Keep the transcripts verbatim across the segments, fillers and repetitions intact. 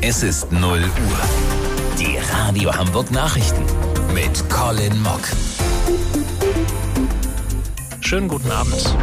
Es ist null Uhr. Die Radio Hamburg Nachrichten mit Colin Mock. Schönen guten Abend.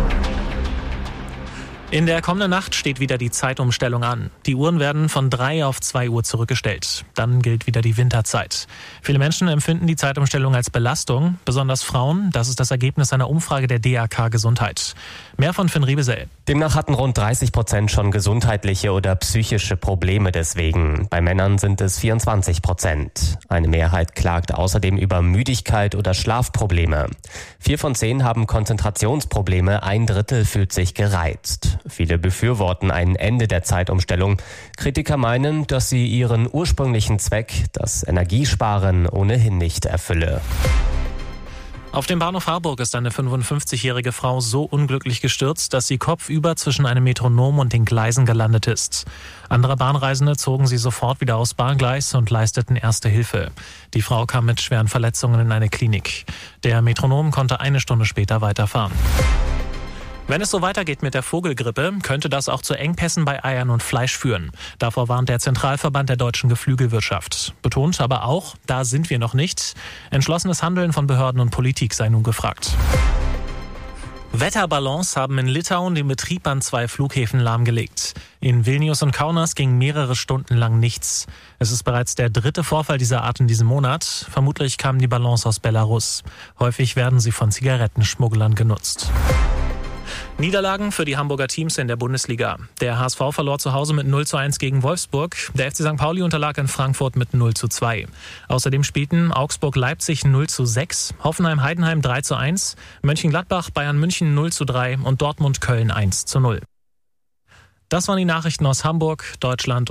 In der kommenden Nacht steht wieder die Zeitumstellung an. Die Uhren werden von drei auf zwei Uhr zurückgestellt. Dann gilt wieder die Winterzeit. Viele Menschen empfinden die Zeitumstellung als Belastung, besonders Frauen. Das ist das Ergebnis einer Umfrage der D A K Gesundheit. Mehr von Finn Riebesell. Demnach hatten rund dreißig Prozent schon gesundheitliche oder psychische Probleme deswegen. Bei Männern sind es vierundzwanzig Prozent. Eine Mehrheit klagt außerdem über Müdigkeit oder Schlafprobleme. Vier von zehn haben Konzentrationsprobleme, ein Drittel fühlt sich gereizt. Viele befürworten ein Ende der Zeitumstellung. Kritiker meinen, dass sie ihren ursprünglichen Zweck, das Energiesparen, ohnehin nicht erfülle. Auf dem Bahnhof Harburg ist eine fünfundfünfzigjährige Frau so unglücklich gestürzt, dass sie kopfüber zwischen einem Metronom und den Gleisen gelandet ist. Andere Bahnreisende zogen sie sofort wieder aufs Bahngleis und leisteten erste Hilfe. Die Frau kam mit schweren Verletzungen in eine Klinik. Der Metronom konnte eine Stunde später weiterfahren. Wenn es so weitergeht mit der Vogelgrippe, könnte das auch zu Engpässen bei Eiern und Fleisch führen. Davor warnt der Zentralverband der deutschen Geflügelwirtschaft. Betont aber auch, da sind wir noch nicht. Entschlossenes Handeln von Behörden und Politik sei nun gefragt. Wetterballons haben in Litauen den Betrieb an zwei Flughäfen lahmgelegt. In Vilnius und Kaunas ging mehrere Stunden lang nichts. Es ist bereits der dritte Vorfall dieser Art in diesem Monat. Vermutlich kamen die Ballons aus Belarus. Häufig werden sie von Zigarettenschmugglern genutzt. Niederlagen für die Hamburger Teams in der Bundesliga. Der H S V verlor zu Hause mit null zu eins gegen Wolfsburg. Der F C Sankt Pauli unterlag in Frankfurt mit null zu zwei. Außerdem spielten Augsburg-Leipzig null zu sechs, Hoffenheim-Heidenheim drei zu eins, Mönchengladbach-Bayern München null zu drei und Dortmund-Köln eins zu null. Das waren die Nachrichten aus Hamburg, Deutschland